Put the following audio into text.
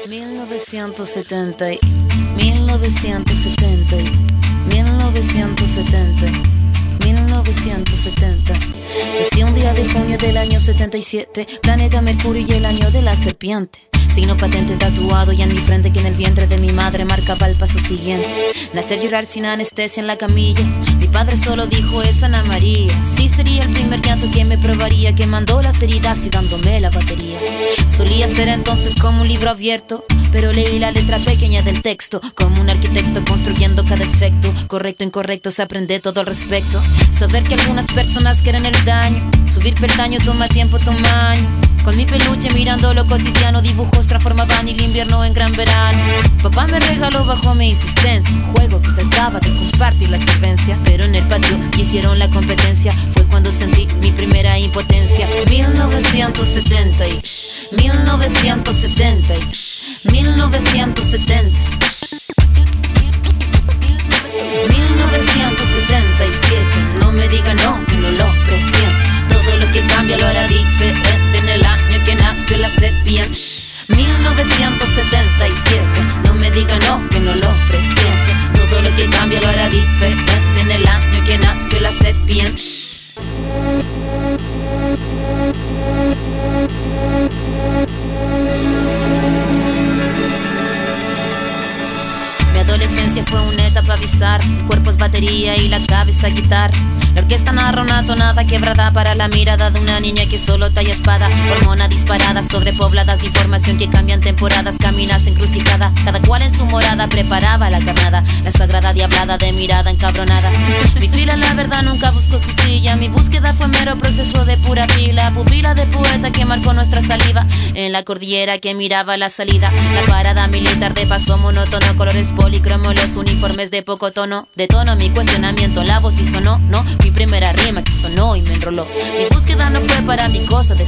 1970, 1970, 1970, 1970. Nací un día de junio del año 77, planeta Mercurio y el año de la serpiente. Signo patente tatuado y en mi frente que en el vientre de mi madre marcaba el paso siguiente. Nacer, llorar sin anestesia en la camilla. Mi padre solo dijo es Ana María. Sí, sería el primer llanto que me probaría, que mandó las heridas y dándome la batería. Solía ser entonces como un libro abierto, pero leí la letra pequeña del texto, como un arquitecto construyendo cada efecto. Correcto, incorrecto, se aprende todo al respecto. Saber que algunas personas quieren el daño, subir peldaño toma tiempo, toma año. Con mi peluche mirando lo cotidiano, dibujos transformaban el invierno en gran verano. Papá me regaló bajo mi insistencia un juego que trataba de compartir la solvencia, pero en el patio hicieron la competencia. Fue cuando sentí mi primera impotencia. 1970, 1970, 1970, 1977. No me diga no, que no lo presiento. Todo lo que cambia lo hará diferente en el año que nació la serpiente. 1977. No me diga no, que no lo presiento. Todo lo que cambia lo hará diferente en el año que nació la serpiente. Mi adolescencia fue una etapa bizarra. El cuerpo es batería y la cabeza guitarra. La orquesta narra una tonada quebrada para la mirada de una niña que solo talla espada. Hormona disparada, sobrepobladas de información que cambian temporadas. Caminas encrucijada, cada cual en su morada preparaba la carnada. La sagrada diablada de mirada encabronada. Mi fila la verdad nunca buscó su silla. Mi búsqueda fue mero proceso de pura pila. Pupila de poeta que marcó nuestra saliva en la cordillera que miraba la salida. La parada militar de paso monótono, colores policromos, los uniformes de poco tono. De tono mi cuestionamiento, la voz y sonó, no. Mi primera rima que sonó y me enroló. Mi búsqueda no fue para mi cosa de